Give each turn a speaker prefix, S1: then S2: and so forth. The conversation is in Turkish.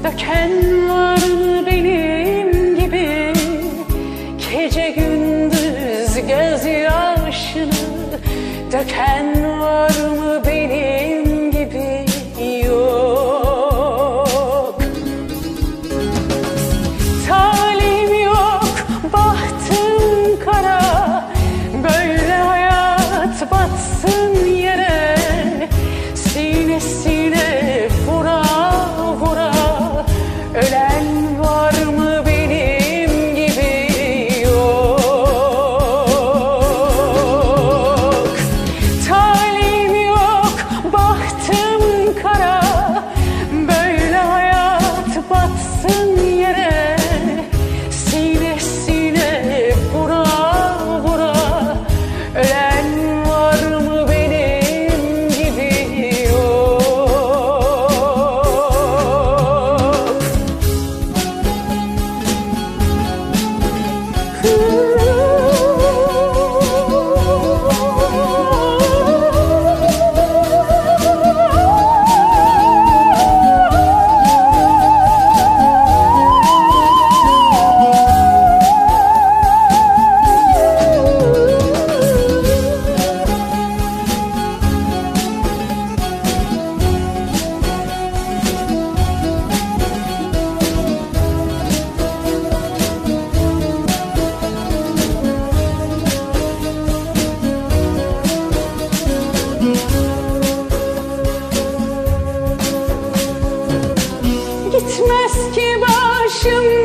S1: Döken var mı benim gibi gece gündüz gözyaşını? Döken var mı benim gibi? Yok. Talim yok, bahtım kara, böyle hayat batsın yere. Sinesine vura vura ölen var mı benim gibi? Yok. Talim yok, bahtım kara, böyle hayat batsın yere. Sinesine vura vura ölen var mı benim gibi? Gitmez ki başım